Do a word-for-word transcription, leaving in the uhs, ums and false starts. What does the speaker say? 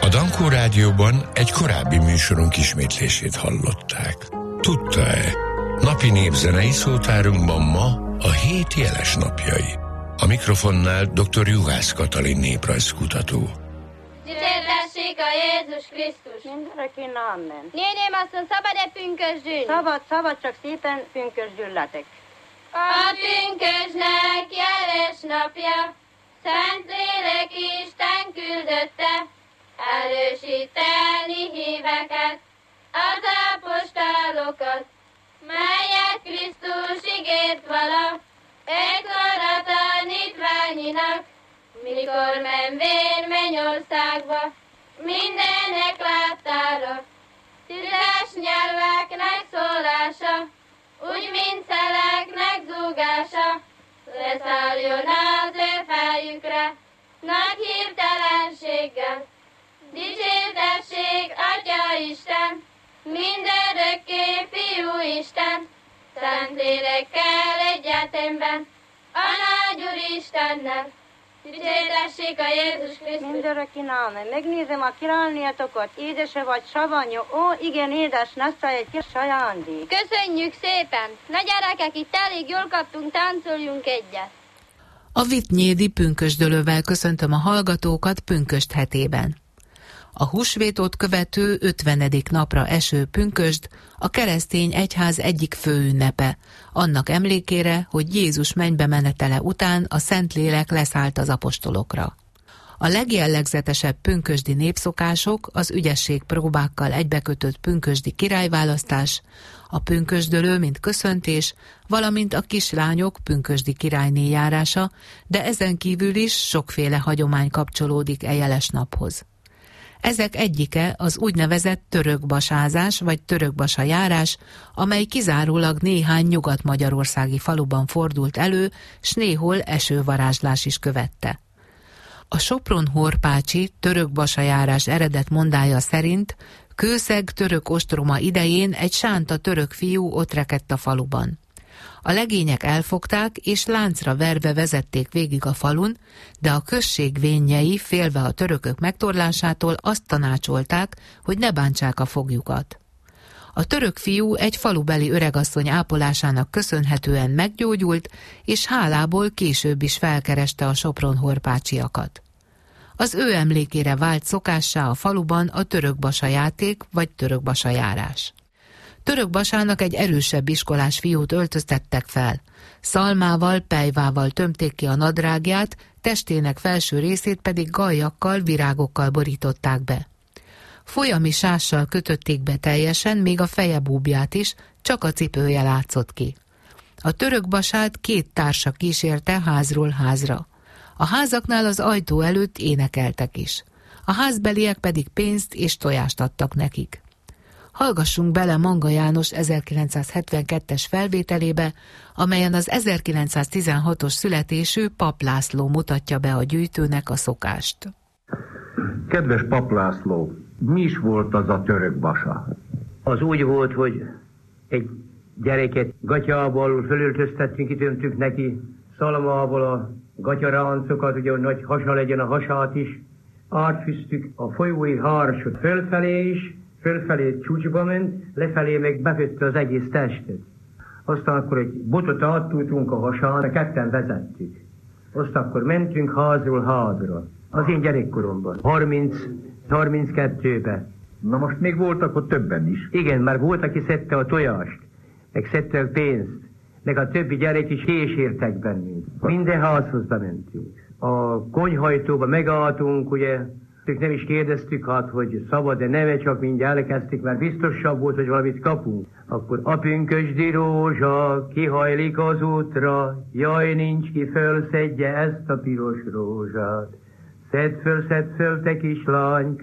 A Dankó Rádióban egy korábbi műsorunk ismétlését hallották. Tudta-e? Napi népzenei szótárunkban ma a hét jeles napjai. A mikrofonnál dr. Juhász Katalin néprajzkutató. Dicsértessék a Jézus Krisztus! Mindenekin amen. Néném asszony, szabad-e pünkösdülni? Szabad, szabad, csak szépen pünkösdülletek. A pünkösnek jeles napja, Szentlélek Isten küldötte, erősíteni híveket, az apostolokat, melyet Krisztus ígért vala, ekkor a tanítványinak, mikor menvén mennyországba, mindennek láttára, tüzes nyelveknek szólása, úgy, mint szeleknek zúgása, leszálljon az ő fejükre, nagy hirtelenséggel. Dicsértessék, Atya Isten, mindörökké Fiú Isten, Szentlélekkel egyetemben, a nagy Úr Istennel. Dicsértessék a Jézus Krisztus! Mindörökkin amen. Megnézem a királnétokat, édese vagy savanyú, ó, igen, édes, nassza egy kis ajándék. Köszönjük szépen! Na gyerekek, itt elég jól kaptunk, táncoljunk egyet. A Vittnyédi pünkösdölővel köszöntöm a hallgatókat pünkösd hetében. A húsvétot követő ötvenedik napra eső pünkösd a keresztény egyház egyik főünnepe, annak emlékére, hogy Jézus mennybe menetele után a Szentlélek leszállt az apostolokra. A legjellegzetesebb pünkösdi népszokások az ügyesség próbákkal egybekötött pünkösdi királyválasztás, a pünkösdölő, mint köszöntés, valamint a kislányok pünkösdi királyné járása, de ezen kívül is sokféle hagyomány kapcsolódik e jeles naphoz. Ezek egyike az úgynevezett törökbasázás vagy törökbasa járás, amely kizárólag néhány nyugat-magyarországi faluban fordult elő, s néhol esővarázslás is követte. A Sopron-Horpácsi törökbasa járás eredet mondája szerint kőszeg török ostroma idején egy sánta török fiú ott rekedt a faluban. A legények elfogták és láncra verve vezették végig a falun, de a község vénjei félve a törökök megtorlásától azt tanácsolták, hogy ne bántsák a foglyukat. A török fiú egy falubeli öregasszony ápolásának köszönhetően meggyógyult, és hálából később is felkereste a Sopron-Horpácsiakat. Az ő emlékére vált szokássá a faluban a törökbasa játék vagy törökbasa járás. Törökbasának egy erősebb iskolás fiút öltöztettek fel. Szalmával, pejvával tömték ki a nadrágját, testének felső részét pedig galjakkal, virágokkal borították be. Folyami sással kötötték be teljesen, még a feje búbját is, csak a cipője látszott ki. A törökbasát két társa kísérte házról házra. A házaknál az ajtó előtt énekeltek is. A házbeliek pedig pénzt és tojást adtak nekik. Hallgassunk bele Manga János ezerkilencszázhetvenkettes felvételébe, amelyen az ezerkilencszáztizenhatos születésű Pap László mutatja be a gyűjtőnek a szokást. Kedves Pap László, mi is volt az a törökbasa? Az úgy volt, hogy egy gyereket gatyából fölöltöztettünk, kitömtük neki, szalmából a gatyaráncokat, ugye, hogy nagy hasa legyen a hasát is, átfűztük a folyói hársot fölfelé is, fölfelé csúcsba ment, lefelé meg befőtte az egész testet. Aztán akkor egy botot áttújtunk a hasán, ketten vezettük. Aztán akkor mentünk házról házra. Az én gyerekkoromban, harminc-harminckettőben. Na most még voltak ott többen is. Igen, már volt, aki szedte a tojást, meg szedte a pénzt, meg a többi gyerek is kísértek bennünk. Minden házhoz bementünk. A konyhajtóba megálltunk, ugye, nem is kérdeztük hát, hogy szabad-e neve, csak mindjárt elkezdtük, mert biztosabb volt, hogy valamit kapunk. Akkor a pünkösdi rózsa kihajlik az útra, jaj, nincs ki fölszedje ezt a piros rózsát. Szedd föl, szedd föl, te kislány,